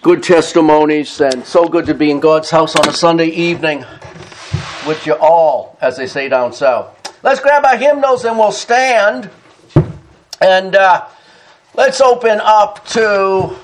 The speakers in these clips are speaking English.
Good testimonies, and so good to be in God's house on a Sunday evening with you all, as they say down south. Let's grab our hymnals and we'll stand. And let's open up to,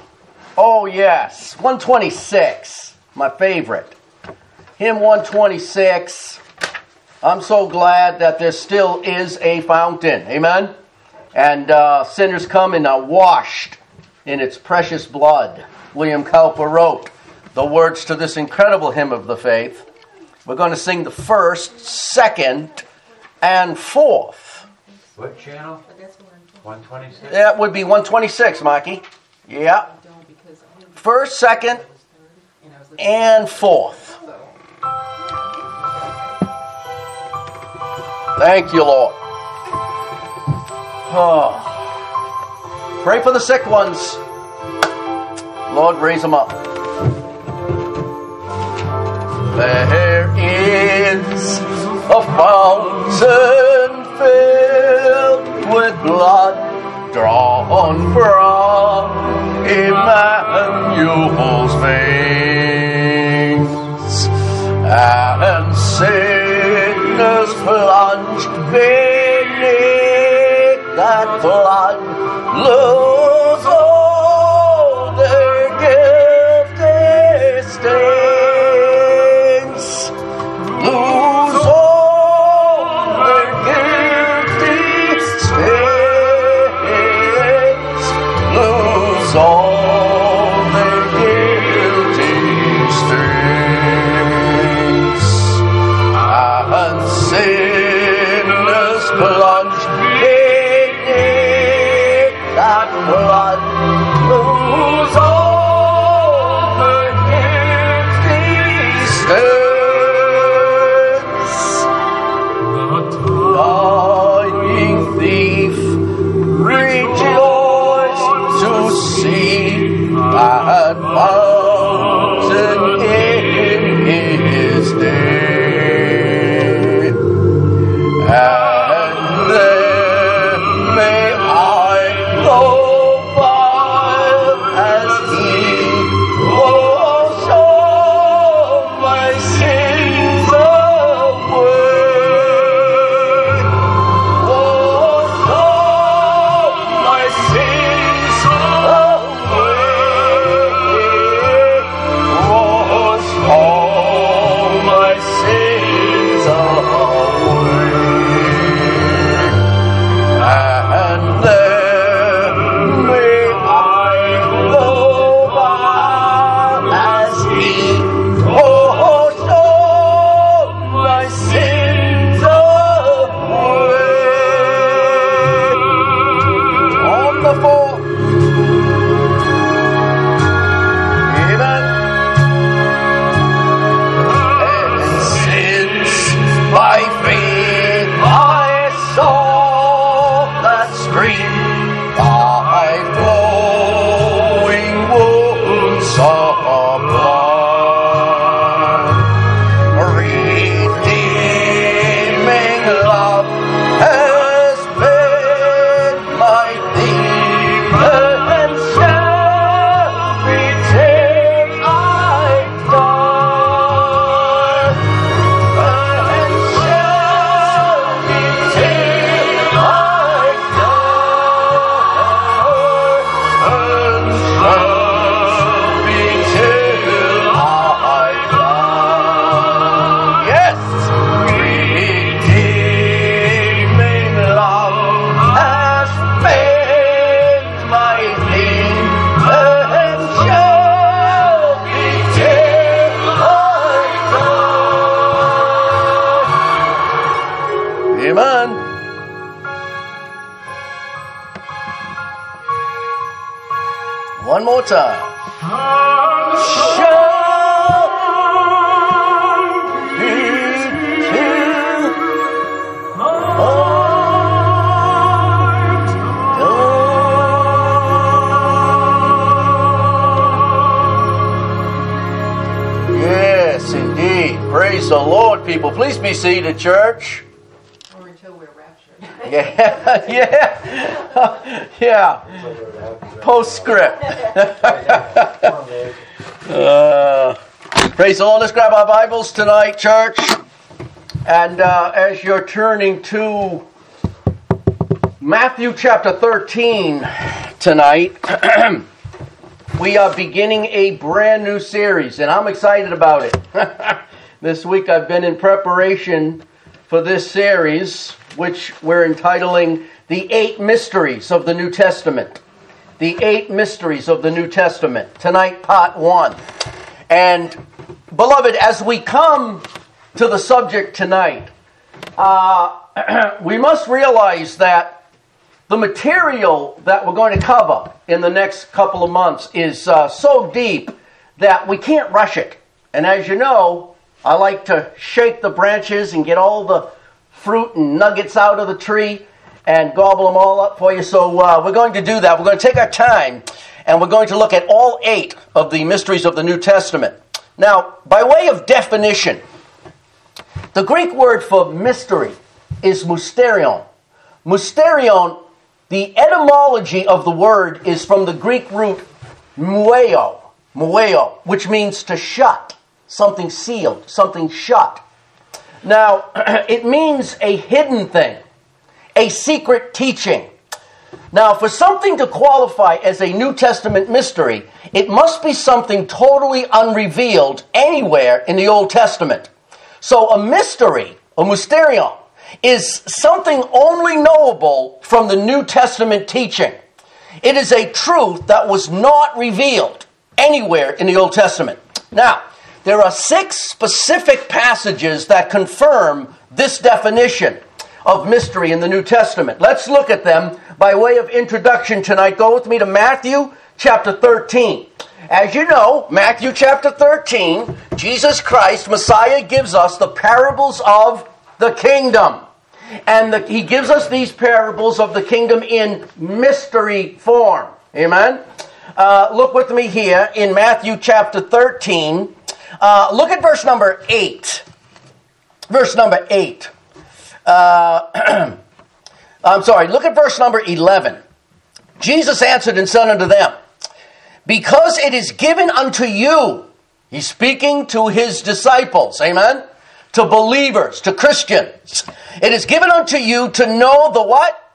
126, my favorite. Hymn 126. I'm so glad that there still is a fountain. Amen? And sinners come and are washed in its precious blood. William Cowper wrote the words to this incredible hymn of the faith. We're going to sing the first, second, and fourth. What channel? 126? That would be 126, Mikey. Yeah. First, second, and fourth. Thank you, Lord. Oh. Pray for the sick ones. Lord, raise them up. There is a fountain filled with blood drawn from Emmanuel's veins, and sinners plunged beneath that blood lose all their guilty stains, lose all their guilty stains, lose all their guilty stains, and sinners plunged beneath that blood lose all their guilty stains. Dying thief, rejoice to see that fountain in his day. And then may I go by as he washed all my sins away. Washed all my sins away. Washed all my sins away. And then may I go by as he washed all my sins away. On the fourth. Amen. And since by faith I saw that stream, by flowing wounds of blood, redeeming love has been my theme, and shall be till I die, and shall be till I die, and shall be till I die. Yes, redeeming love has been my theme, and shall be till I die. Amen. One more time. Shall be till I die. Yes, indeed. Praise the Lord, people. Please be seated, church. Or until we're raptured. Yeah. Postscript. Praise the Lord. Let's grab our Bibles tonight, church. And as you're turning to Matthew chapter 13 tonight, we are beginning a brand new series, and I'm excited about it. This week I've been in preparation for this series, which we're entitling The 8 Mysteries of the New Testament. The 8 Mysteries of the New Testament. Tonight, part 1. And, beloved, as we come to the subject tonight, we must realize that the material that we're going to cover in the next couple of months is so deep that we can't rush it. And as you know, I like to shake the branches and get all the fruit and nuggets out of the tree and gobble them all up for you. So we're going to do that. We're going to take our time and we're going to look at all 8 of the mysteries of the New Testament. Now, by way of definition, the Greek word for mystery is mysterion. Mysterion, the etymology of the word is from the Greek root mueo, which means to shut, something sealed, something shut. Now, it means a hidden thing, a secret teaching. Now, for something to qualify as a New Testament mystery, it must be something totally unrevealed anywhere in the Old Testament. So a mystery, a mysterion, is something only knowable from the New Testament teaching. It is a truth that was not revealed anywhere in the Old Testament. Now, there are 6 specific passages that confirm this definition of mystery in the New Testament. Let's look at them by way of introduction tonight. Go with me to Matthew chapter 13. As you know, Matthew chapter 13, Jesus Christ, Messiah, gives us the parables of the kingdom. And he gives us these parables of the kingdom in mystery form. Amen? Look with me here in Matthew chapter 13. Look at verse number 8. Verse number 8. Look at verse number 11. Jesus answered and said unto them, because it is given unto you, he's speaking to his disciples, amen? To believers, to Christians. It is given unto you to know the what?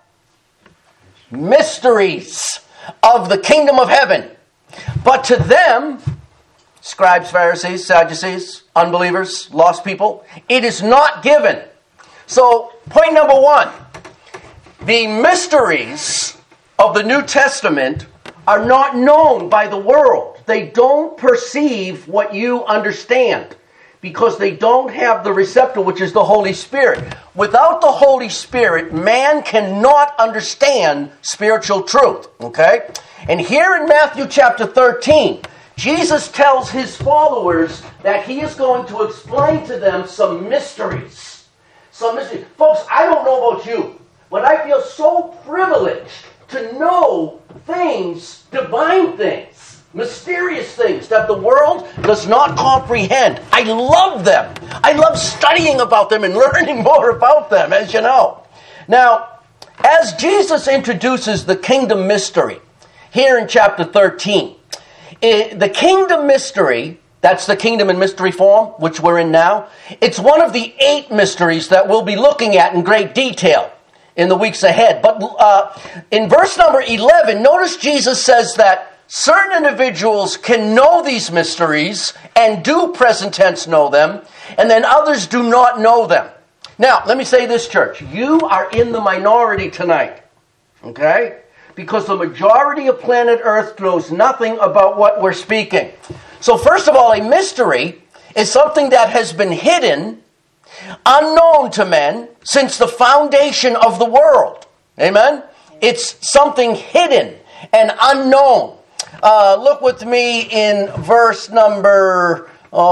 Mysteries of the kingdom of heaven. But to them, scribes, Pharisees, Sadducees, unbelievers, lost people, it is not given. So, point number 1. The mysteries of the New Testament are not known by the world. They don't perceive what you understand because they don't have the receptor, which is the Holy Spirit. Without the Holy Spirit, man cannot understand spiritual truth. Okay? And here in Matthew chapter 13, Jesus tells his followers that he is going to explain to them some mysteries. Some mysteries. Folks, I don't know about you, but I feel so privileged to know things, divine things, mysterious things that the world does not comprehend. I love them. I love studying about them and learning more about them, as you know. Now, as Jesus introduces the kingdom mystery here in chapter 13, the kingdom mystery, that's the kingdom in mystery form, which we're in now, it's one of the 8 mysteries that we'll be looking at in great detail in the weeks ahead. But in verse number 11, notice Jesus says that certain individuals can know these mysteries and do present tense know them, and then others do not know them. Now, let me say this, church. You are in the minority tonight, okay? Because the majority of planet Earth knows nothing about what we're speaking. So first of all, a mystery is something that has been hidden, unknown to men since the foundation of the world. Amen? It's something hidden and unknown. Look with me in verse number,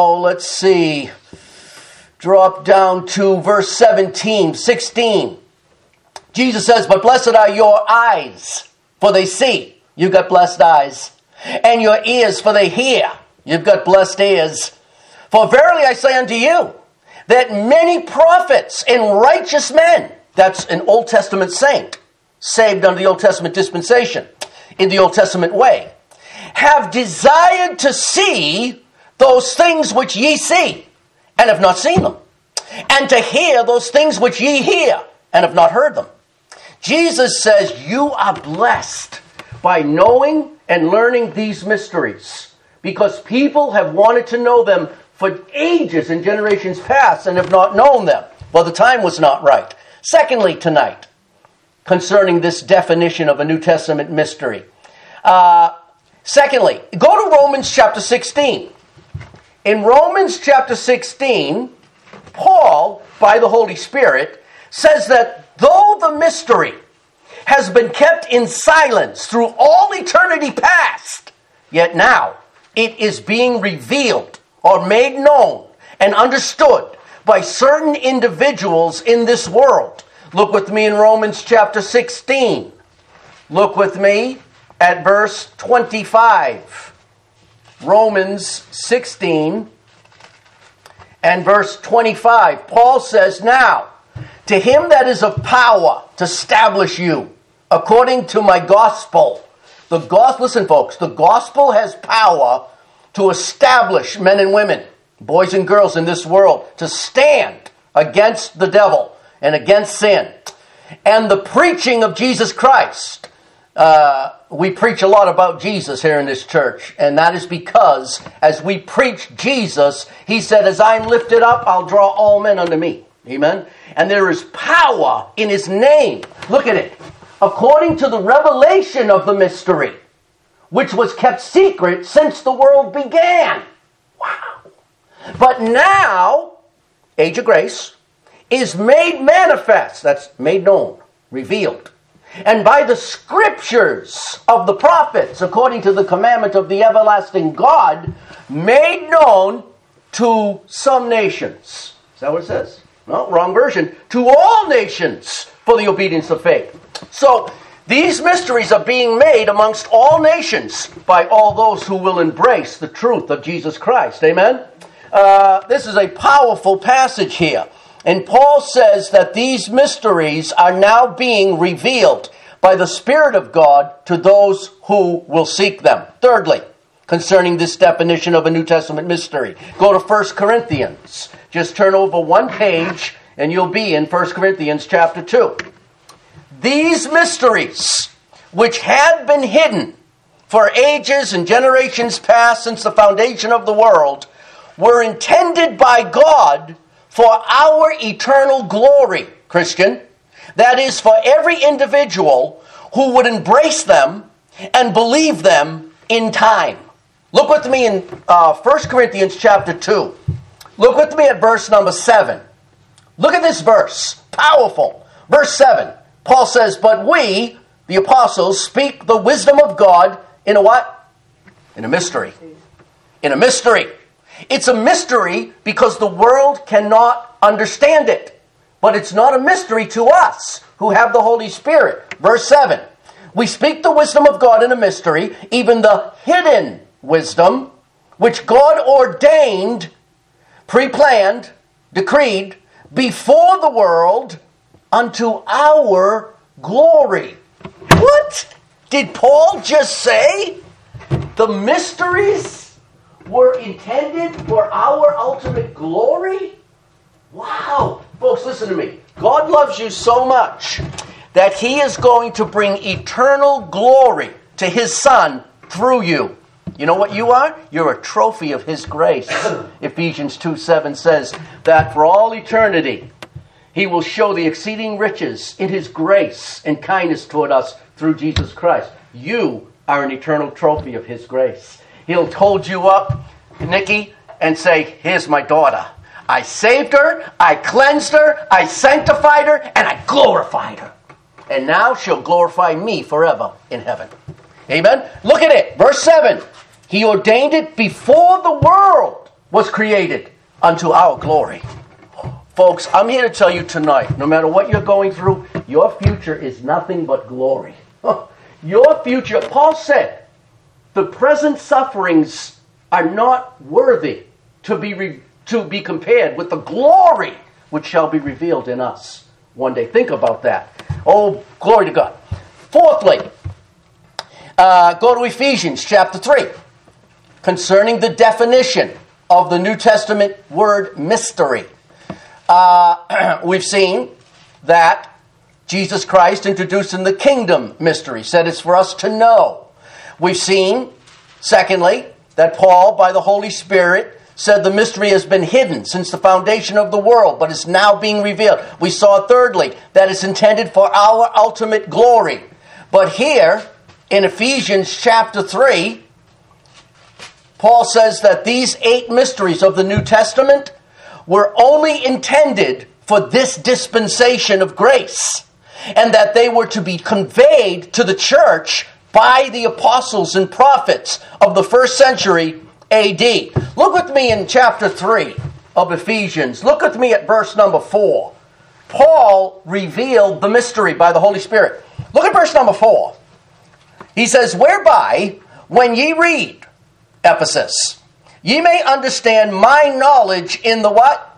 drop down to verse 16. Jesus says, but blessed are your eyes, for they see. You've got blessed eyes. And your ears, for they hear. You've got blessed ears. For verily I say unto you, that many prophets and righteous men, that's an Old Testament saint, saved under the Old Testament dispensation, in the Old Testament way, have desired to see those things which ye see, and have not seen them, and to hear those things which ye hear, and have not heard them. Jesus says you are blessed by knowing and learning these mysteries, because people have wanted to know them for ages and generations past and have not known them. Well, the time was not right. Secondly, tonight, concerning this definition of a New Testament mystery. Secondly, go to Romans chapter 16. In Romans chapter 16, Paul, by the Holy Spirit, says that though the mystery has been kept in silence through all eternity past, yet now it is being revealed or made known and understood by certain individuals in this world. Look with me in Romans chapter 16. Look with me at verse 25. Romans 16 and verse 25. Paul says, now, to him that is of power to establish you according to my gospel. Listen, folks, the gospel has power to establish men and women, boys and girls in this world, to stand against the devil and against sin. And the preaching of Jesus Christ. We preach a lot about Jesus here in this church, and that is because as we preach Jesus, he said, as I am lifted up, I'll draw all men unto me. Amen? And there is power in his name. Look at it. According to the revelation of the mystery, which was kept secret since the world began. Wow. But now, age of grace, is made manifest. That's made known, revealed. And by the scriptures of the prophets, according to the commandment of the everlasting God, made known to some nations. Is that what it says? No, wrong version. To all nations for the obedience of faith. So, these mysteries are being made amongst all nations by all those who will embrace the truth of Jesus Christ. Amen? This is a powerful passage here. And Paul says that these mysteries are now being revealed by the Spirit of God to those who will seek them. Thirdly, concerning this definition of a New Testament mystery, go to 1 Corinthians. Just turn over one page and you'll be in 1 Corinthians chapter 2. These mysteries, which had been hidden for ages and generations past since the foundation of the world, were intended by God for our eternal glory, Christian. That is, for every individual who would embrace them and believe them in time. Look with me in 1 Corinthians chapter 2. Look with me at verse number 7. Look at this verse. Powerful. Verse 7. Paul says, but we, the apostles, speak the wisdom of God in a what? In a mystery. In a mystery. It's a mystery because the world cannot understand it. But it's not a mystery to us who have the Holy Spirit. Verse 7. We speak the wisdom of God in a mystery, even the hidden wisdom, which God ordained, pre-planned, decreed, before the world, unto our glory. What did Paul just say? The mysteries were intended for our ultimate glory? Wow. Folks, listen to me. God loves you so much that he is going to bring eternal glory to his Son through you. You know what you are? You're a trophy of his grace. Ephesians 2:7 says that for all eternity, he will show the exceeding riches in his grace and kindness toward us through Jesus Christ. You are an eternal trophy of his grace. He'll hold you up, Nikki, and say, here's my daughter. I saved her, I cleansed her, I sanctified her, and I glorified her. And now she'll glorify me forever in heaven. Amen? Look at it. Verse 7. He ordained it before the world was created unto our glory. Folks, I'm here to tell you tonight, no matter what you're going through, your future is nothing but glory. Your future, Paul said, the present sufferings are not worthy to be compared with the glory which shall be revealed in us one day. Think about that. Oh, glory to God. Fourthly, go to Ephesians chapter 3. Concerning the definition of the New Testament word mystery. We've seen that Jesus Christ introduced in the kingdom mystery, said it's for us to know. We've seen, secondly, that Paul, by the Holy Spirit, said the mystery has been hidden since the foundation of the world, but is now being revealed. We saw, thirdly, that it's intended for our ultimate glory. But here, in Ephesians chapter 3, Paul says that these 8 mysteries of the New Testament were only intended for this dispensation of grace, and that they were to be conveyed to the church by the apostles and prophets of the first century A.D. Look with me in chapter 3 of Ephesians. Look with me at verse number 4. Paul revealed the mystery by the Holy Spirit. Look at verse number 4. He says, whereby, when ye read, Ephesus, ye may understand my knowledge in the what?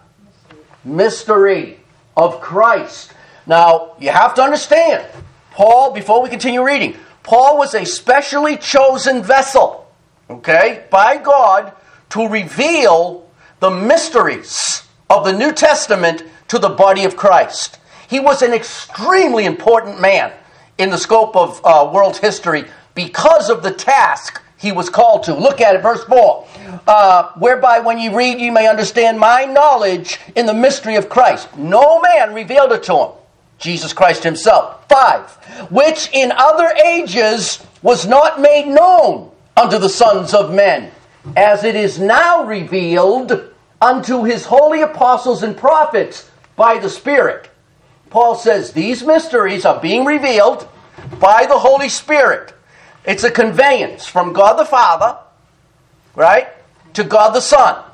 Mystery of Christ. Now, you have to understand, Paul, before we continue reading, Paul was a specially chosen vessel, okay, by God to reveal the mysteries of the New Testament to the body of Christ. He was an extremely important man in the scope of world history because of the task he was called to. Look at it, verse 4. Whereby when you read, you may understand my knowledge in the mystery of Christ. No man revealed it to him. Jesus Christ himself. 5. Which in other ages was not made known unto the sons of men, as it is now revealed unto his holy apostles and prophets by the Spirit. Paul says these mysteries are being revealed by the Holy Spirit. It's a conveyance from God the Father, right, to God the Son,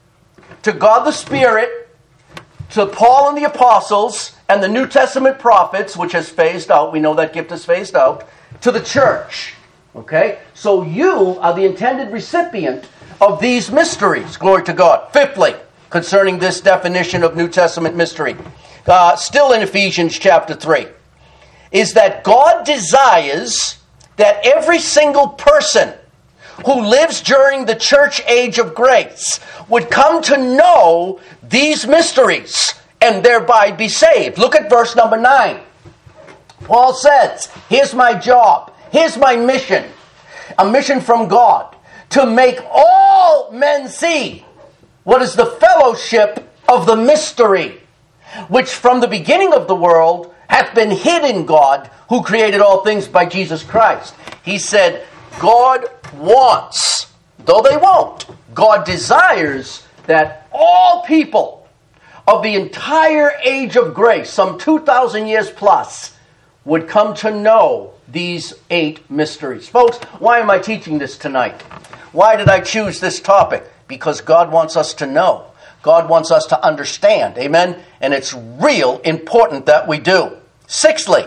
to God the Spirit, to Paul and the apostles and the New Testament prophets, which has phased out. We know that gift has phased out, to the church. Okay? So you are the intended recipient of these mysteries. Glory to God. Fifthly, concerning this definition of New Testament mystery, still in Ephesians chapter 3, is that God desires that every single person who lives during the church age of grace would come to know these mysteries and thereby be saved. Look at verse number 9. Paul says, here's my job, here's my mission, a mission from God, to make all men see what is the fellowship of the mystery, which from the beginning of the world hath been hid in God, who created all things by Jesus Christ. He said, God wants, though they won't, God desires that all people of the entire age of grace, some 2,000 years plus, would come to know these 8 mysteries. Folks, why am I teaching this tonight? Why did I choose this topic? Because God wants us to know. God wants us to understand. Amen? And it's real important that we do. Sixthly,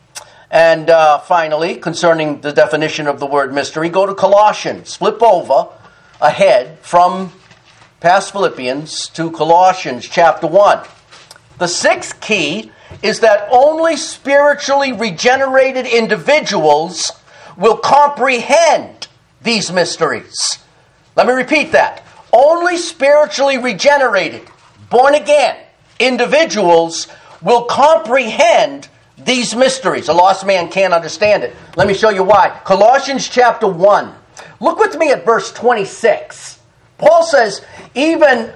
and finally, concerning the definition of the word mystery, go to Colossians. Flip over ahead from past Philippians to Colossians chapter 1. The 6th key is that only spiritually regenerated individuals will comprehend these mysteries. Let me repeat that. Only spiritually regenerated, born again individuals will comprehend these mysteries. A lost man can't understand it. Let me show you why. Colossians chapter 1. Look with me at verse 26. Paul says, even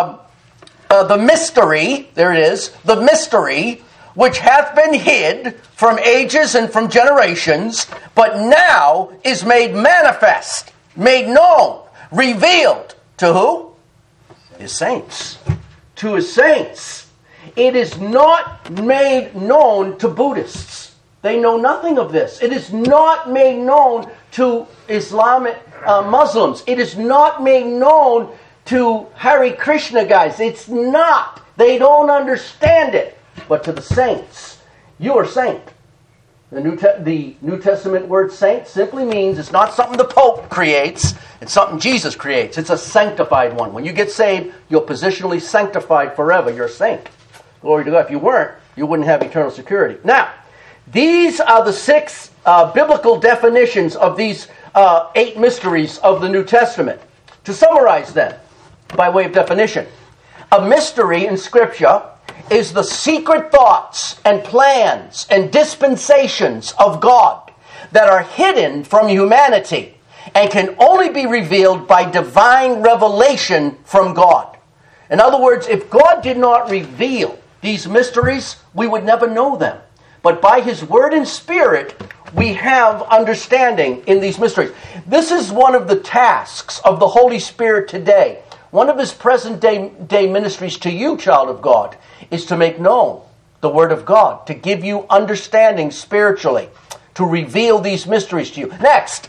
the mystery, there it is, the mystery which hath been hid from ages and from generations, but now is made manifest, made known, revealed to who? His saints. To his saints. It is not made known to Buddhists. They know nothing of this. It is not made known to Islamic Muslims. It is not made known to Hare Krishna guys. It's not. They don't understand it. But to the saints, you are saint. The New Testament word saint simply means it's not something the Pope creates. It's something Jesus creates. It's a sanctified one. When you get saved, you're positionally sanctified forever. You're a saint. Glory to God. If you weren't, you wouldn't have eternal security. Now, these are the 6 biblical definitions of these 8 mysteries of the New Testament. To summarize them, by way of definition. A mystery in Scripture is the secret thoughts and plans and dispensations of God that are hidden from humanity and can only be revealed by divine revelation from God. In other words, if God did not reveal these mysteries, we would never know them. But by His Word and Spirit, we have understanding in these mysteries. This is one of the tasks of the Holy Spirit today. One of His present day ministries to you, child of God, is to make known the Word of God, to give you understanding spiritually, to reveal these mysteries to you. Next,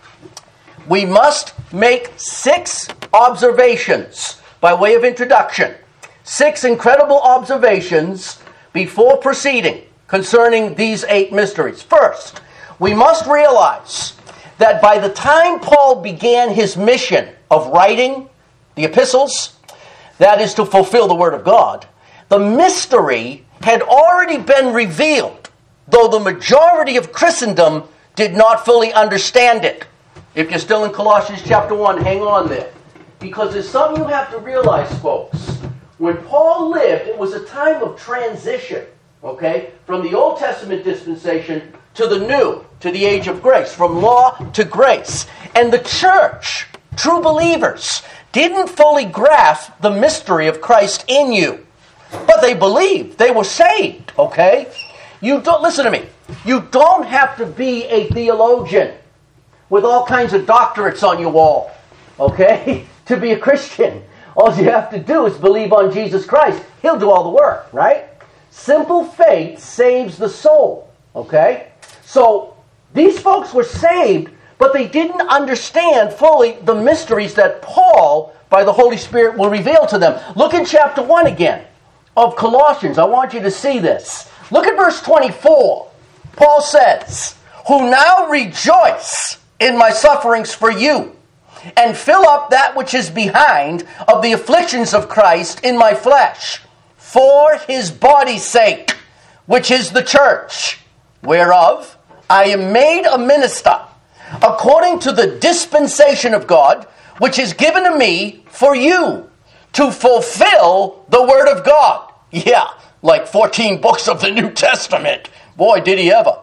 we must make 6 observations by way of introduction. 6 incredible observations before proceeding concerning these 8 mysteries. First, we must realize that by the time Paul began his mission of writing the epistles, that is to fulfill the Word of God, the mystery had already been revealed, though the majority of Christendom did not fully understand it. If you're still in Colossians chapter 1, hang on there. Because there's something you have to realize, folks. When Paul lived, it was a time of transition, okay, from the Old Testament dispensation to the New, to the age of grace, from law to grace. And the church, true believers, didn't fully grasp the mystery of Christ in you. But they believed. They were saved, okay? You don't, listen to me. You don't have to be a theologian with all kinds of doctorates on your wall, okay, to be a Christian. All you have to do is believe on Jesus Christ. He'll do all the work, right? Simple faith saves the soul, okay? So these folks were saved, but they didn't understand fully the mysteries that Paul, by the Holy Spirit, will reveal to them. Look in chapter 1 again of Colossians. I want you to see this. Look at verse 24. Paul says, "Who now rejoice in my sufferings for you, and fill up that which is behind of the afflictions of Christ in my flesh, for His body's sake, which is the church, whereof I am made a minister, according to the dispensation of God, which is given to me for you, to fulfill the Word of God." Yeah, like 14 books of the New Testament. Boy, did he ever.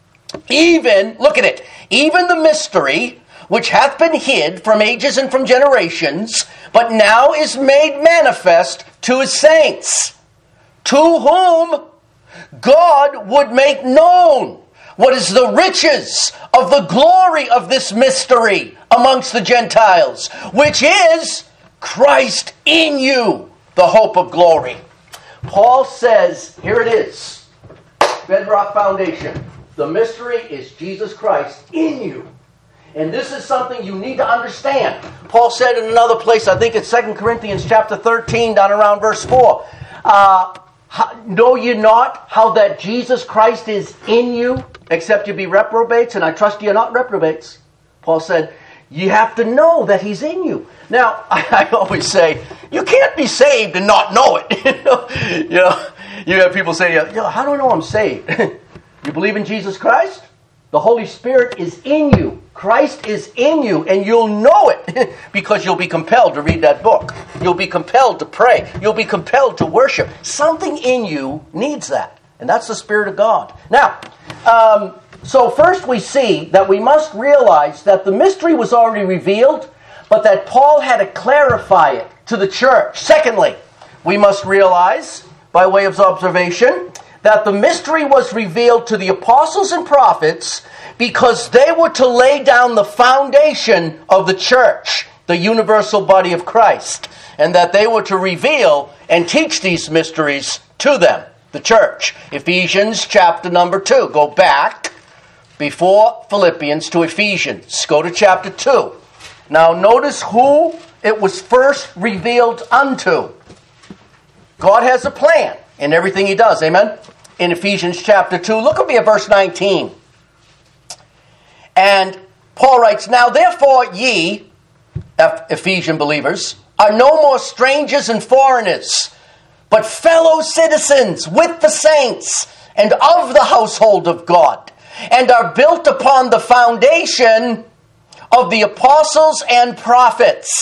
Even, look at it, even the mystery which hath been hid from ages and from generations, but now is made manifest to His saints, to whom God would make known what is the riches of the glory of this mystery amongst the Gentiles, which is Christ in you, the hope of glory. Paul says, here it is, bedrock foundation. The mystery is Jesus Christ in you. And this is something you need to understand. Paul said in another place, I think it's 2 Corinthians chapter 13, down around verse 4, know ye not how that Jesus Christ is in you, except you be reprobates? And I trust you're not reprobates. Paul said, you have to know that He's in you. Now, I always say, you can't be saved and not know it. You have people say, how do I know I'm saved? You believe in Jesus Christ? The Holy Spirit is in you. Christ is in you, and you'll know it because you'll be compelled to read that book. You'll be compelled to pray. You'll be compelled to worship. Something in you needs that, and that's the Spirit of God. Now, so first we see that we must realize that the mystery was already revealed, but that Paul had to clarify it to the church. Secondly, we must realize, by way of observation, that the mystery was revealed to the apostles and prophets because they were to lay down the foundation of the church, the universal body of Christ, and that they were to reveal and teach these mysteries to them, the church. Ephesians chapter number 2. Go back before Philippians to Ephesians. Go to chapter 2. Now notice who it was first revealed unto. God has a plan in everything He does. Amen? In Ephesians chapter 2, look at me at verse 19. And Paul writes, "Now therefore ye," Ephesian believers, "are no more strangers and foreigners, but fellow citizens with the saints and of the household of God, and are built upon the foundation of the apostles and prophets."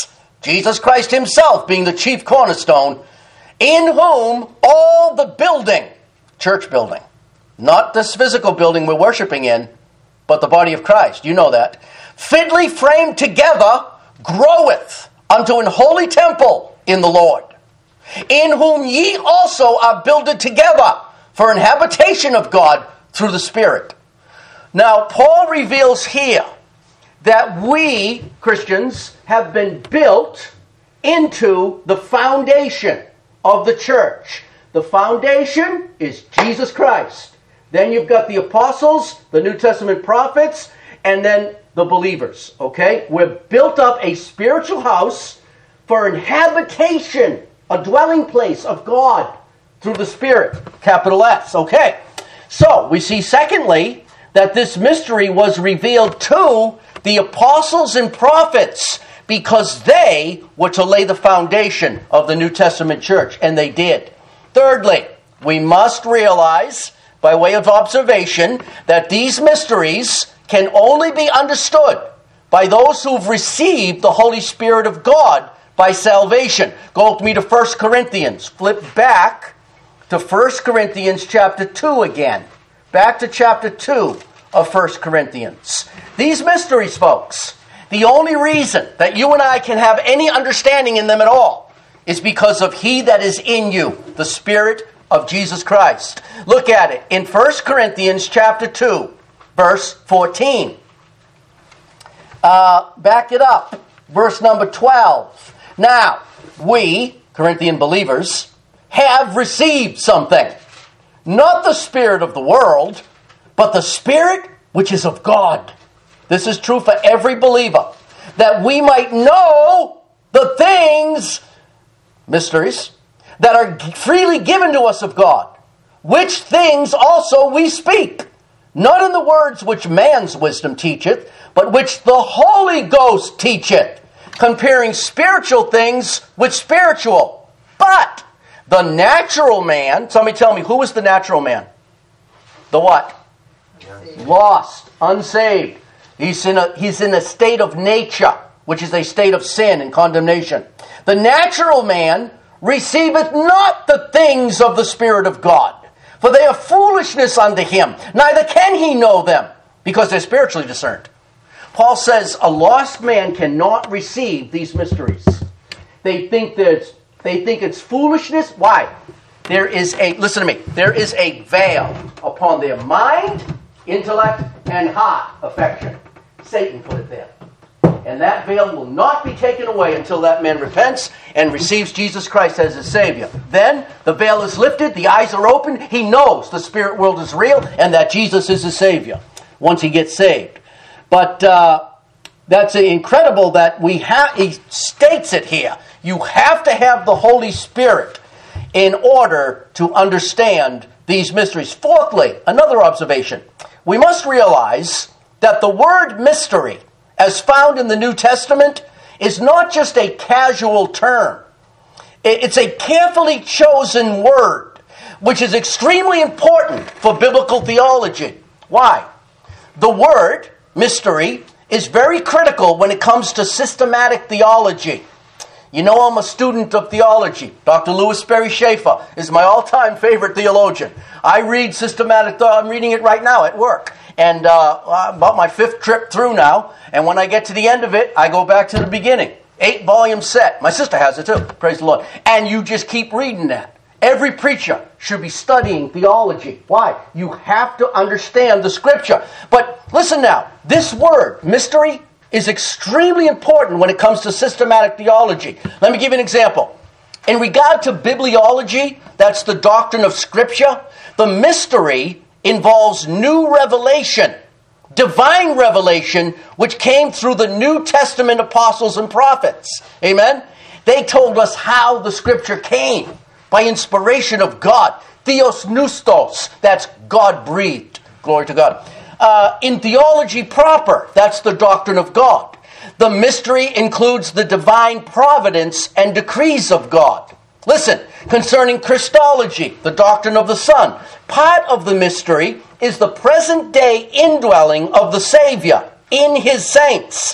Jesus Christ himself being the chief cornerstone, in whom all the building, church building, not this physical building we're worshiping in, but the body of Christ, you know that, fitly framed together, groweth unto an holy temple in the Lord, in whom ye also are builded together for an habitation of God through the Spirit. Now, Paul reveals here that we, Christians, have been built into the foundation of the church. The foundation is Jesus Christ. Then you've got the apostles, the New Testament prophets, and then the believers. Okay? We're built up a spiritual house for an habitation, a dwelling place of God through the Spirit. Capital S. Okay. So, we see secondly that this mystery was revealed to the apostles and prophets because they were to lay the foundation of the New Testament church, and they did. Thirdly, we must realize, by way of observation, that these mysteries can only be understood by those who've received the Holy Spirit of God by salvation. Go with me to 1 Corinthians. Flip back to 1 Corinthians chapter 2 again. Back to chapter 2 of 1 Corinthians. These mysteries, folks, the only reason that you and I can have any understanding in them at all is because of He that is in you, the Spirit of Jesus Christ. Look at it in 1 Corinthians chapter 2, verse 14. Back it up. Verse number 12. Now, we, Corinthian believers, have received something. Not the spirit of the world, but the Spirit which is of God. This is true for every believer. That we might know the things, mysteries, that are freely given to us of God. Which things also we speak. Not in the words which man's wisdom teacheth, but which the Holy Ghost teacheth. Comparing spiritual things with spiritual. But the natural man, somebody tell me, who is the natural man? The what? Lost, unsaved. He's in a state of nature, which is a state of sin and condemnation. The natural man receiveth not the things of the Spirit of God, for they are foolishness unto him. Neither can he know them, because they're spiritually discerned. Paul says a lost man cannot receive these mysteries. They think it's foolishness. Why? Listen to me, there is a veil upon their mind, intellect, and heart affection. Satan put it there. And that veil will not be taken away until that man repents and receives Jesus Christ as his Savior. Then the veil is lifted, the eyes are opened, he knows the spirit world is real and that Jesus is his Savior once he gets saved. But that's incredible that he states it here. You have to have the Holy Spirit in order to understand these mysteries. Fourthly, another observation. We must realize that the word mystery, as found in the New Testament, is not just a casual term. It's a carefully chosen word, which is extremely important for biblical theology. Why? The word mystery is very critical when it comes to systematic theology. You know I'm a student of theology. Dr. Louis Sperry Schaeffer is my all-time favorite theologian. I read systematic thought. I'm reading it right now at work. And about my 5th trip through now. And when I get to the end of it, I go back to the beginning. 8-volume set. My sister has it too. Praise the Lord. And you just keep reading that. Every preacher should be studying theology. Why? You have to understand the Scripture. But listen now, this word, mystery, is extremely important when it comes to systematic theology. Let me give you an example. In regard to bibliology, that's the doctrine of Scripture, the mystery involves new revelation, divine revelation, which came through the New Testament apostles and prophets. Amen? They told us how the Scripture came. By inspiration of God. Theos Neustos, that's God-breathed. Glory to God. In theology proper, that's the doctrine of God. The mystery includes the divine providence and decrees of God. Listen, concerning Christology, the doctrine of the Son, part of the mystery is the present-day indwelling of the Savior in His saints.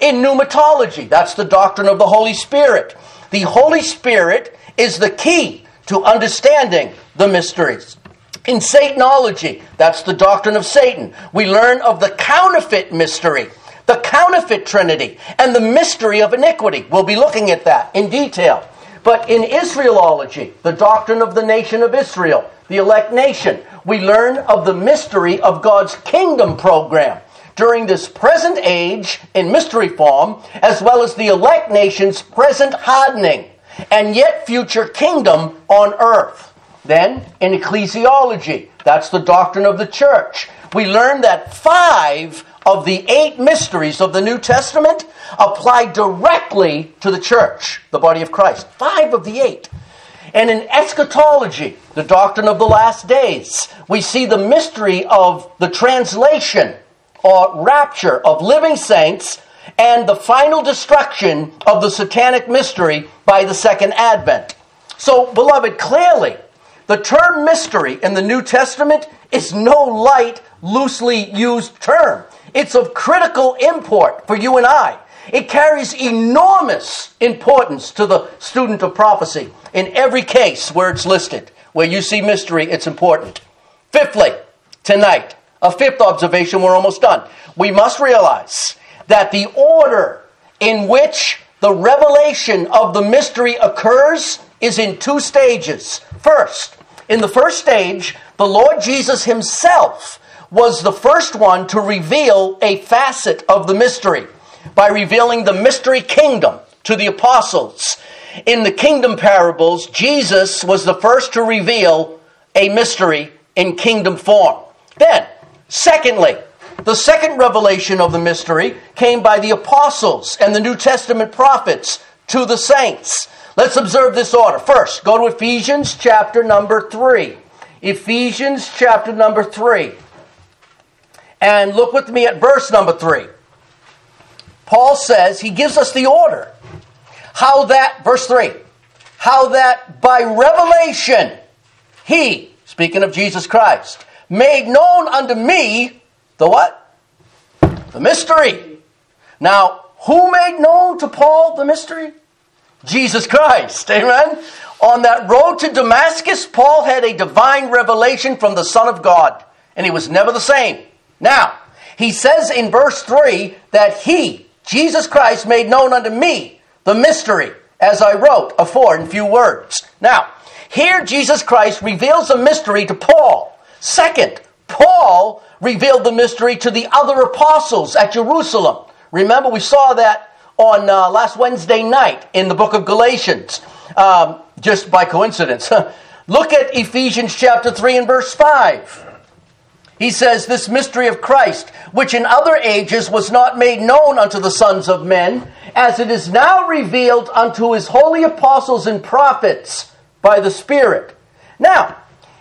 In pneumatology, that's the doctrine of the Holy Spirit. The Holy Spirit is the key to understanding the mysteries. In Satanology, that's the doctrine of Satan. We learn of the counterfeit mystery, the counterfeit Trinity, and the mystery of iniquity. We'll be looking at that in detail. But in Israelology, the doctrine of the nation of Israel, the elect nation, we learn of the mystery of God's kingdom program during this present age in mystery form, as well as the elect nation's present hardening and yet future kingdom on earth. Then, in ecclesiology, that's the doctrine of the church, we learn that 5 of the 8 mysteries of the New Testament apply directly to the church, the body of Christ. 5 of the 8. And in eschatology, the doctrine of the last days, we see the mystery of the translation or rapture of living saints and the final destruction of the satanic mystery by the second advent. So, beloved, clearly, the term mystery in the New Testament is no light, loosely used term. It's of critical import for you and I. It carries enormous importance to the student of prophecy. In every case where it's listed, where you see mystery, it's important. Fifthly, tonight, a 5th observation, we're almost done. We must realize that the order in which the revelation of the mystery occurs is in 2 stages. First, in the first stage, the Lord Jesus himself was the first one to reveal a facet of the mystery by revealing the mystery kingdom to the apostles. In the kingdom parables, Jesus was the first to reveal a mystery in kingdom form. Then, secondly, the second revelation of the mystery came by the apostles and the New Testament prophets to the saints. Let's observe this order. First, go to Ephesians chapter number 3. Ephesians chapter number 3. And look with me at verse number 3. Paul says, he gives us the order. Verse 3, how that by revelation he, speaking of Jesus Christ, made known unto me the what? The mystery. Now, who made known to Paul the mystery? Jesus Christ. Amen? On that road to Damascus, Paul had a divine revelation from the Son of God, and he was never the same. Now, he says in verse 3 that he, Jesus Christ, made known unto me the mystery, as I wrote afore in few words. Now, here Jesus Christ reveals a mystery to Paul. Second, Paul revealed the mystery to the other apostles at Jerusalem. Remember, we saw that on last Wednesday night in the book of Galatians, just by coincidence. Look at Ephesians chapter 3 and verse 5. He says, this mystery of Christ, which in other ages was not made known unto the sons of men, as it is now revealed unto his holy apostles and prophets by the Spirit. Now,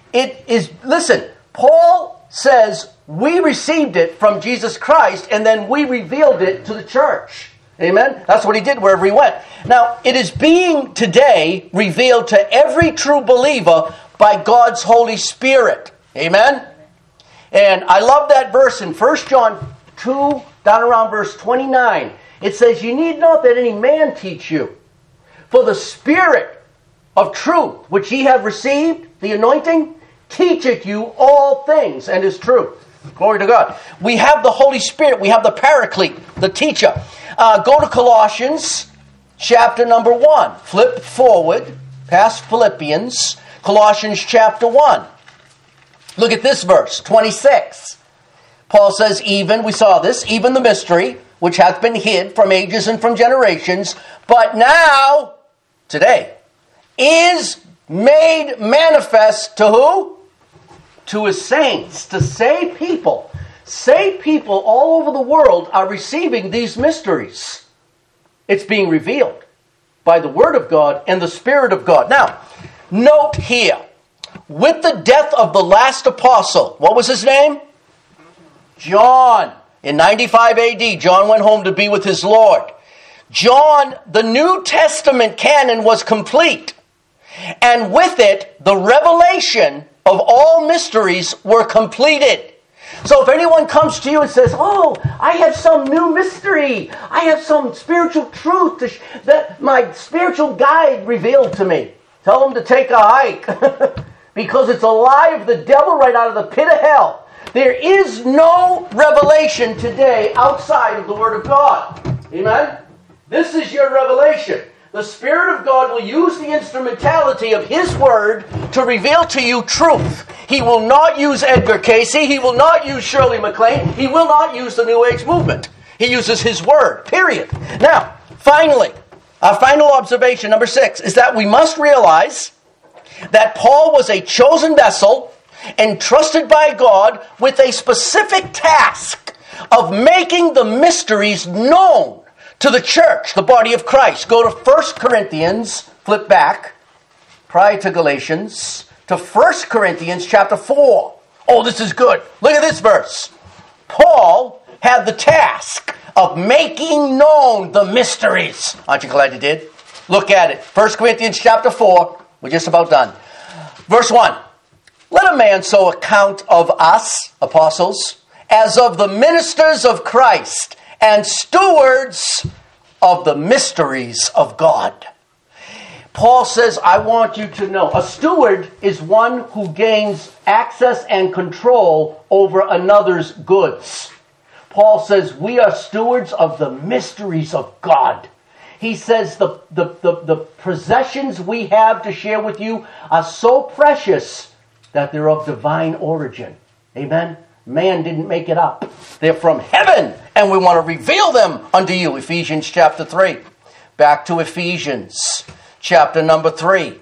Paul says we received it from Jesus Christ and then we revealed it to the church. Amen? That's what he did wherever he went. Now, it is being today revealed to every true believer by God's Holy Spirit. Amen? And I love that verse in 1 John 2, down around verse 29. It says, you need not that any man teach you, for the Spirit of truth, which ye have received, the anointing, teacheth you all things, and is truth. Glory to God. We have the Holy Spirit. We have the Paraclete, the teacher. Go to Colossians chapter number 1. Flip forward past Philippians. Colossians chapter 1. Look at this verse, 26. Paul says, we saw this, even the mystery, which hath been hid from ages and from generations, but now, today, is made manifest to who? To his saints, to saved people. Saved people all over the world are receiving these mysteries. It's being revealed by the Word of God and the Spirit of God. Now, note here, with the death of the last apostle, what was his name? John. In 95 AD, John went home to be with his Lord. John, the New Testament canon was complete. And with it, the revelation of all mysteries were completed. So if anyone comes to you and says, oh, I have some new mystery, I have some spiritual truth that my spiritual guide revealed to me, tell them to take a hike. Because it's a lie of the devil right out of the pit of hell. There is no revelation today outside of the Word of God. Amen? This is your revelation. The Spirit of God will use the instrumentality of His Word to reveal to you truth. He will not use Edgar Casey. He will not use Shirley MacLaine. He will not use the New Age movement. He uses His Word, period. Now, finally, our final observation, number 6, is that we must realize that Paul was a chosen vessel entrusted by God with a specific task of making the mysteries known to the church, the body of Christ. Go to 1 Corinthians, flip back, prior to Galatians, to 1 Corinthians chapter 4. Oh, this is good. Look at this verse. Paul had the task of making known the mysteries. Aren't you glad you did? Look at it. 1 Corinthians chapter 4. We're just about done. Verse 1. Let a man so account of us, apostles, as of the ministers of Christ, and stewards of the mysteries of God. Paul says, I want you to know, a steward is one who gains access and control over another's goods. Paul says, we are stewards of the mysteries of God. He says, the possessions we have to share with you are so precious that they're of divine origin. Amen? Man didn't make it up. They're from heaven, and we want to reveal them unto you. Ephesians chapter 3. Back to Ephesians chapter number 3.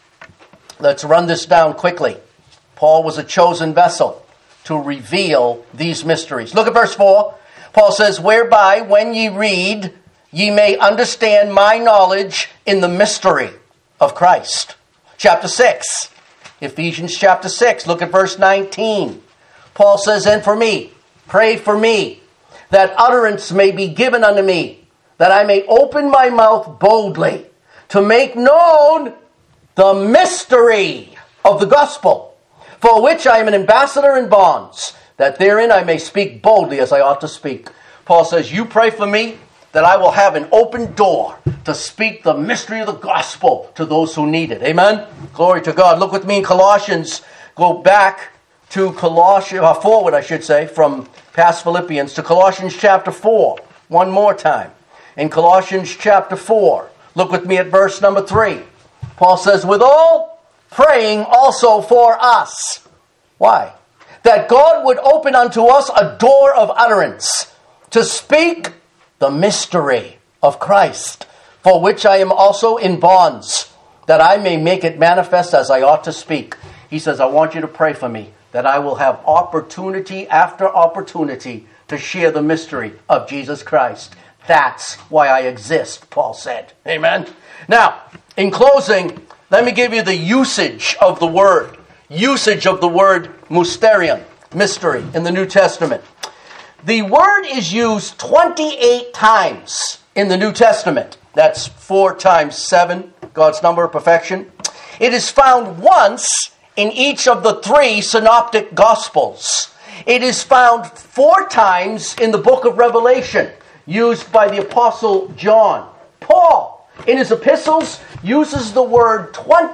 Let's run this down quickly. Paul was a chosen vessel to reveal these mysteries. Look at verse 4. Paul says, whereby when ye read, ye may understand my knowledge in the mystery of Christ. Chapter 6. Ephesians chapter 6. Look at verse 19. Paul says, and for me, pray for me, that utterance may be given unto me, that I may open my mouth boldly, to make known the mystery of the gospel, for which I am an ambassador in bonds, that therein I may speak boldly as I ought to speak. Paul says, you pray for me, that I will have an open door to speak the mystery of the gospel to those who need it. Amen? Glory to God. Look with me in Colossians. Go back to Colossians, forward I should say, from past Philippians to Colossians chapter 4. One more time. In Colossians chapter 4, look with me at verse number 3. Paul says, withal praying also for us. Why? That God would open unto us a door of utterance to speak the mystery of Christ, for which I am also in bonds, that I may make it manifest as I ought to speak. He says, I want you to pray for me, that I will have opportunity after opportunity to share the mystery of Jesus Christ. That's why I exist, Paul said. Amen? Now, in closing, let me give you the usage of the word. Usage of the word mysterion, mystery, in the New Testament. The word is used 28 times in the New Testament. That's 4 times 7, God's number of perfection. It is found once in each of the 3 synoptic gospels. It is found 4 times in the book of Revelation, used by the apostle John. Paul, in his epistles, uses the word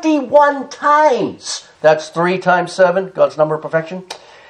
21 times. That's 3 times 7, God's number of perfection.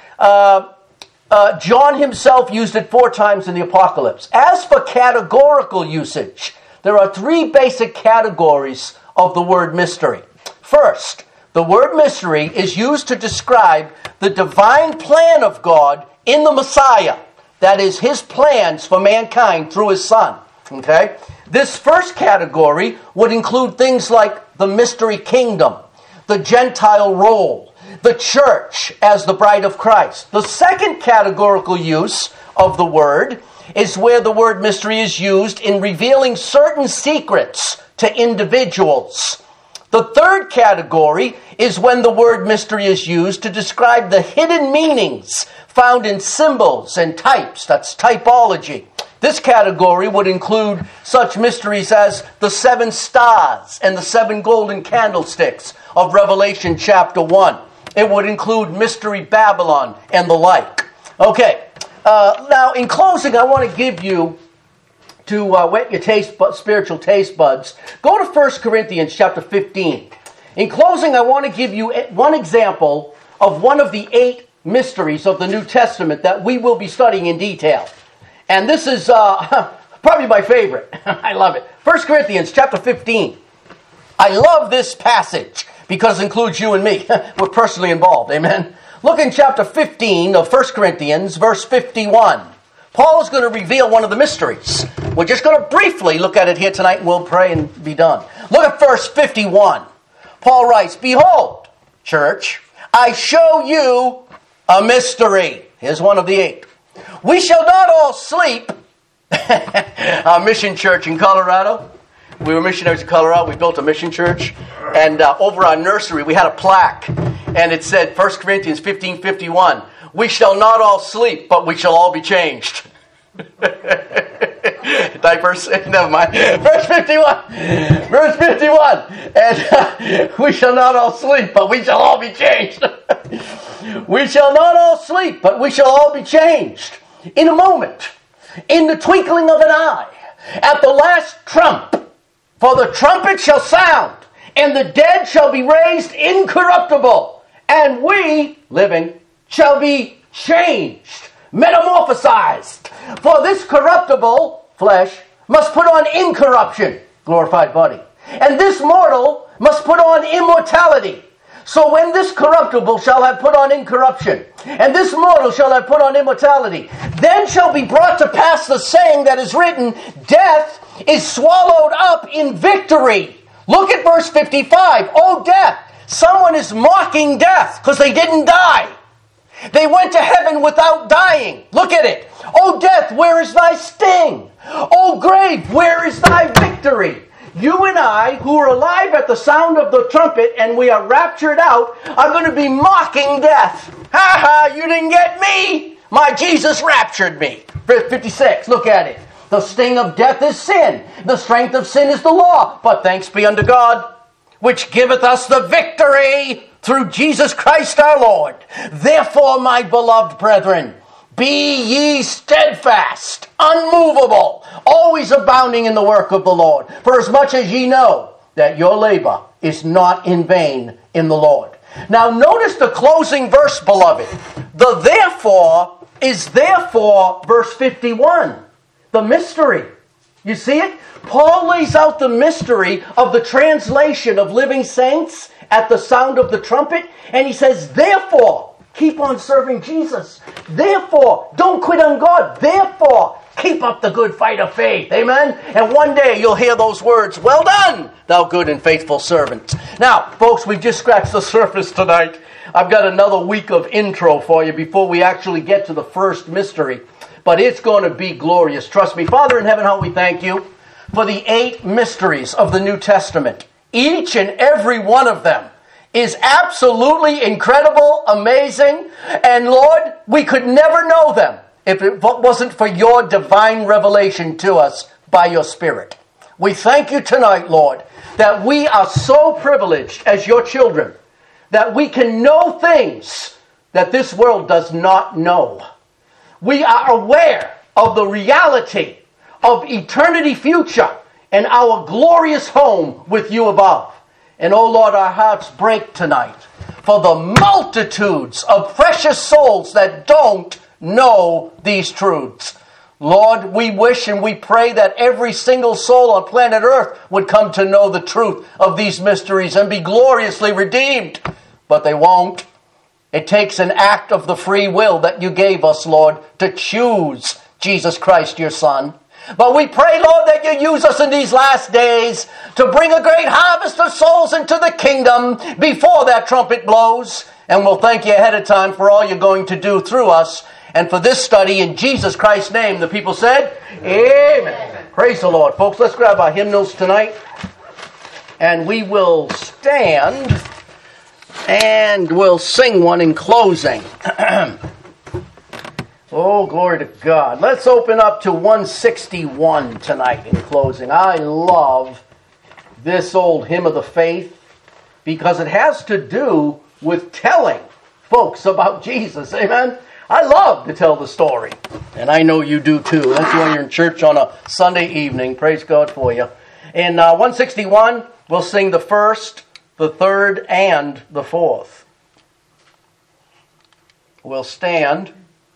John himself used it 4 times in the Apocalypse. As for categorical usage, there are 3 basic categories of the word mystery. First, the word mystery is used to describe the divine plan of God in the Messiah. That is, His plans for mankind through His Son. Okay? This first category would include things like the mystery kingdom, the Gentile role, the church as the bride of Christ. The second categorical use of the word is where the word mystery is used in revealing certain secrets to individuals. The third category is when the word mystery is used to describe the hidden meanings found in symbols and types. That's typology. This category would include such mysteries as the 7 stars and the 7 golden candlesticks of Revelation chapter 1. It would include Mystery Babylon and the like. Okay. Now, in closing, I want to give you, to whet your spiritual taste buds, go to 1 Corinthians chapter 15. In closing, I want to give you one example of one of the 8 mysteries of the New Testament that we will be studying in detail. And this is probably my favorite. I love it. 1 Corinthians chapter 15. I love this passage because it includes you and me. We're personally involved. Amen. Look in chapter 15 of 1 Corinthians, verse 51. Paul is going to reveal one of the mysteries. We're just going to briefly look at it here tonight and we'll pray and be done. Look at verse 51. Paul writes, "Behold, church, I show you a mystery." Here's one of the 8. "We shall not all sleep." Our mission church in Colorado. We were missionaries in Colorado. We built a mission church. And over our nursery, we had a plaque. And it said, 1 Corinthians 15:51, "We shall not all sleep, but we shall all be changed." Diapers? Never mind. Verse 51. Verse 51. And we shall not all sleep, but we shall all be changed. We shall not all sleep, but we shall all be changed. In a moment. In the twinkling of an eye. At the last trump. For the trumpet shall sound, and the dead shall be raised incorruptible, and we, living, shall be changed, metamorphosized. For this corruptible flesh must put on incorruption, glorified body, and this mortal must put on immortality. So when this corruptible shall have put on incorruption, and this mortal shall have put on immortality, then shall be brought to pass the saying that is written, death is swallowed up in victory. Look at verse 55. Oh, death. Someone is mocking death because they didn't die. They went to heaven without dying. Look at it. Oh, death, where is thy sting? Oh, grave, where is thy victory? You and I, who are alive at the sound of the trumpet and we are raptured out, are going to be mocking death. Ha ha, you didn't get me. My Jesus raptured me. Verse 56, look at it. The sting of death is sin. The strength of sin is the law. But thanks be unto God, which giveth us the victory through Jesus Christ our Lord. Therefore, my beloved brethren, be ye steadfast, unmovable, always abounding in the work of the Lord. For as much as ye know that your labor is not in vain in the Lord. Now notice the closing verse, beloved. The therefore is therefore verse 51. The mystery. You see it? Paul lays out the mystery of the translation of living saints at the sound of the trumpet. And he says, therefore, keep on serving Jesus. Therefore, don't quit on God. Therefore, keep up the good fight of faith. Amen? And one day you'll hear those words, well done, thou good and faithful servant. Now, folks, we've just scratched the surface tonight. I've got another week of intro for you before we actually get to the first mystery. But it's going to be glorious. Trust me. Father in heaven, how we thank you for the 8 mysteries of the New Testament. Each and every one of them is absolutely incredible, amazing. And Lord, we could never know them if it wasn't for your divine revelation to us by your Spirit. We thank you tonight, Lord, that we are so privileged as your children, that we can know things that this world does not know. We are aware of the reality of eternity future and our glorious home with you above. And oh Lord, our hearts break tonight for the multitudes of precious souls that don't know these truths. Lord, we wish and we pray that every single soul on planet Earth would come to know the truth of these mysteries and be gloriously redeemed. But they won't. It takes an act of the free will that you gave us, Lord, to choose Jesus Christ, your Son. But we pray, Lord, that you use us in these last days to bring a great harvest of souls into the kingdom before that trumpet blows. And we'll thank you ahead of time for all you're going to do through us. And for this study, in Jesus Christ's name, the people said, Amen. Praise the Lord. Folks, let's grab our hymnals tonight. And we will stand and we'll sing one in closing. Oh, glory to God. Let's open up to 161 tonight in closing. I love this old hymn of the faith because it has to do with telling folks about Jesus. Amen? I love to tell the story. And I know you do too. That's why you're in church on a Sunday evening. Praise God for you. In 161, we'll sing the first, the third, and the fourth. We'll stand.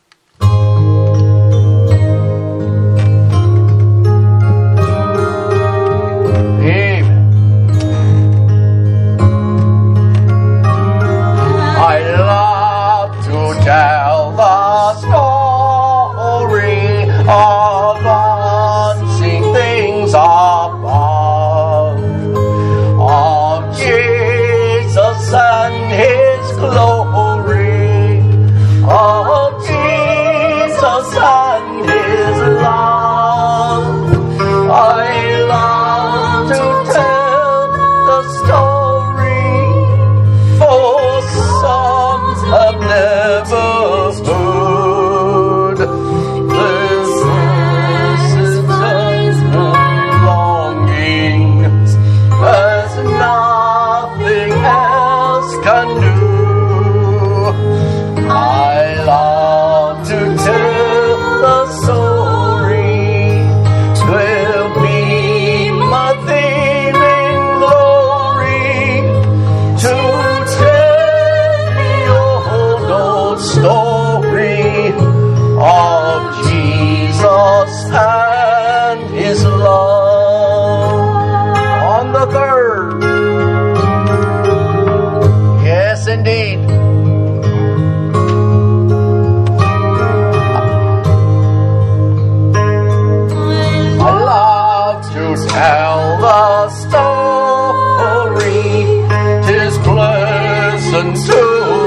Tell the story of unseen things above, of Jesus and His glory, of Jesus and His love. I love to tell the story, for some have never heard this message and longing as nothing else can do. I love to tell the story. 'Twill be my theme in glory to tell the old story of Jesus and His love. On the third, yes indeed, I love to tell the story. 'Tis pleasant to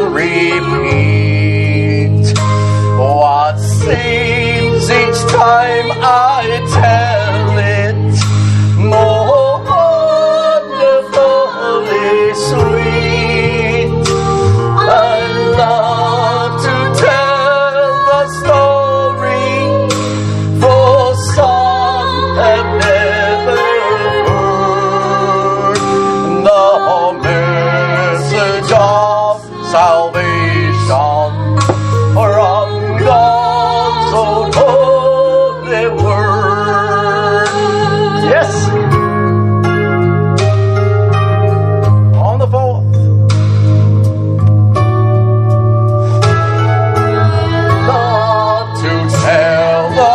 repeat what seems each time I tell it more wonderfully sweet. I love to tell the story, for some have never heard the message of salvation from God's own holy word. Yes. On the fourth. Love to tell the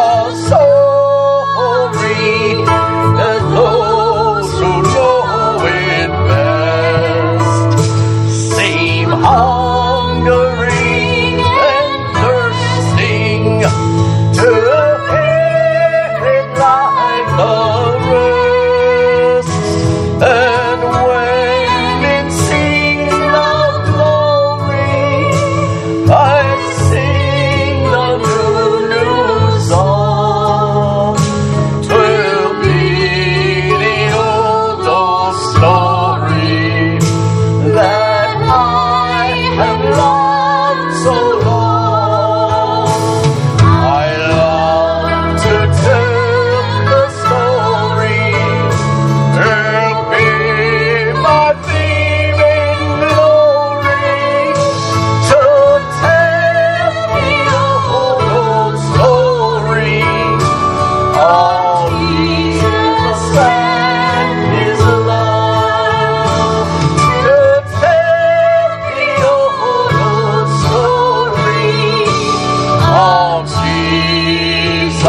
story that those who know it best seem hungering and thirsting to hear it like the rest. And when in scene of glory I sing the new song, 'twill be the old story that I have loved so long. I love to tell the story. It'll be my theme in glory to tell the old story of Jesus and His love. To tell the old story of Jesus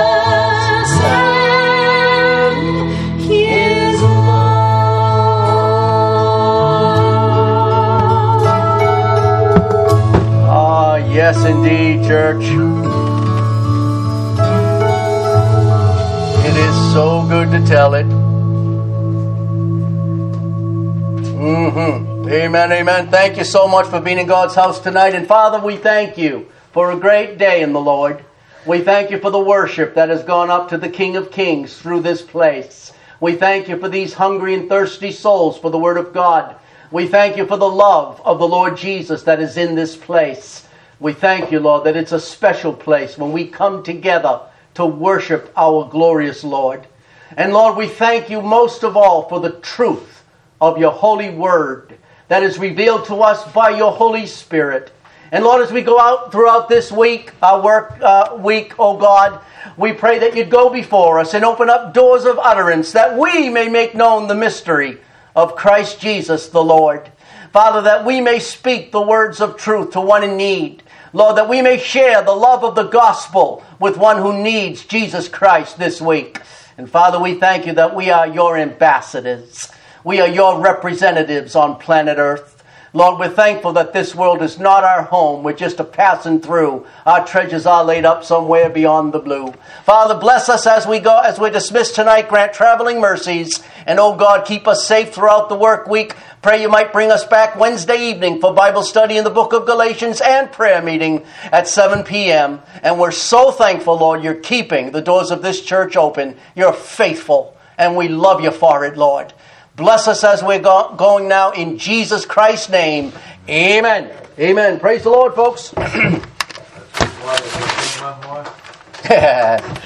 and His love. Ah, yes indeed, church. It is so good to tell it. Amen, amen. Thank you so much for being in God's house tonight. And Father, we thank you for a great day in the Lord. We thank you for the worship that has gone up to the King of Kings through this place. We thank you for these hungry and thirsty souls for the Word of God. We thank you for the love of the Lord Jesus that is in this place. We thank you, Lord, that it's a special place when we come together to worship our glorious Lord. And Lord, we thank you most of all for the truth of your holy word that is revealed to us by your Holy Spirit. And Lord, as we go out throughout this week, our work week, oh God, we pray that you'd go before us and open up doors of utterance that we may make known the mystery of Christ Jesus the Lord. Father, that we may speak the words of truth to one in need. Lord, that we may share the love of the gospel with one who needs Jesus Christ this week. And Father, we thank you that we are your ambassadors. We are your representatives on planet Earth. Lord, we're thankful that this world is not our home. We're just a passing through. Our treasures are laid up somewhere beyond the blue. Father, bless us as we go, as we're dismissed tonight. Grant traveling mercies. And oh God, keep us safe throughout the work week. Pray you might bring us back Wednesday evening for Bible study in the book of Galatians and prayer meeting at 7 p.m. And we're so thankful, Lord, you're keeping the doors of this church open. You're faithful, and we love you for it, Lord. Bless us as we're going now in Jesus Christ's name. Amen. Amen. Praise the Lord, folks. That's why they give one more.